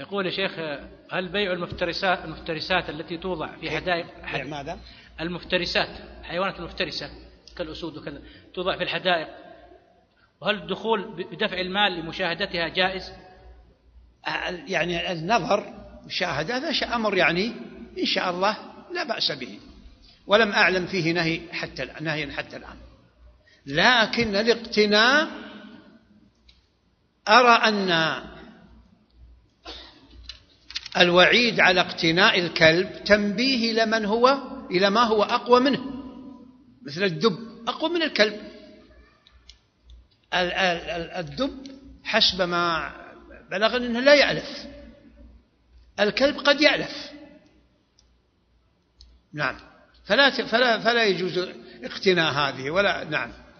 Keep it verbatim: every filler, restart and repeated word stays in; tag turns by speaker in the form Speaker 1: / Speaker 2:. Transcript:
Speaker 1: يقول يا شيخ هل بيع المفترسات المفترسات التي توضع في حدائق
Speaker 2: بيع ماذا؟
Speaker 1: المفترسات الحيوانات المفترسة كالأسود وكذا توضع في الحدائق، وهل الدخول بدفع المال لمشاهدتها جائز؟
Speaker 2: يعني النظر مشاهدة هذا أمر يعني إن شاء الله لا بأس به، ولم أعلم فيه نهي حتى نهي حتى الآن. لكن الاقتناء أرى أن الوعيد على اقتناء الكلب تنبيه إلى من هو إلى ما هو أقوى منه، مثل الدب أقوى من الكلب. الدب حسب ما بلغ أنه لا يألف، الكلب قد يألف. نعم، فلا فلا فلا يجوز اقتناء هذه ولا. نعم.